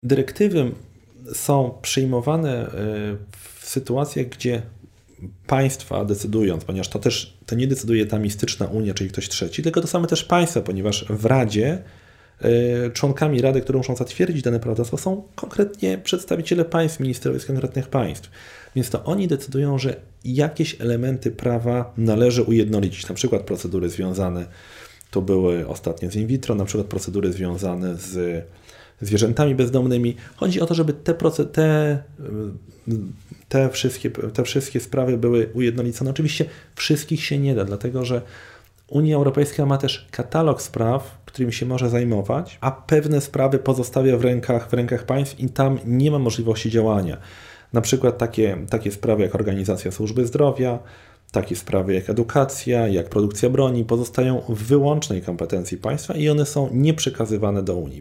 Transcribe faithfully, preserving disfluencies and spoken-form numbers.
Dyrektywy są przyjmowane w sytuacjach, gdzie państwa decydując, ponieważ to też to nie decyduje ta mistyczna Unia, czyli ktoś trzeci, tylko to same też państwa, ponieważ w Radzie członkami Rady, które muszą zatwierdzić dane prawodawstwo, są konkretnie przedstawiciele państw, ministrowie z konkretnych państw. Więc to oni decydują, że jakieś elementy prawa należy ujednolicić, na przykład procedury związane, to były ostatnio z in vitro, na przykład procedury związane z zwierzętami bezdomnymi. Chodzi o to, żeby te, te, te, wszystkie, te wszystkie sprawy były ujednolicone. Oczywiście wszystkich się nie da, dlatego że Unia Europejska ma też katalog spraw, którymi się może zajmować, a pewne sprawy pozostawia w rękach, w rękach państw i tam nie ma możliwości działania. Na przykład takie, takie sprawy jak organizacja służby zdrowia, takie sprawy jak edukacja, jak produkcja broni pozostają w wyłącznej kompetencji państwa i one są nieprzekazywane do Unii.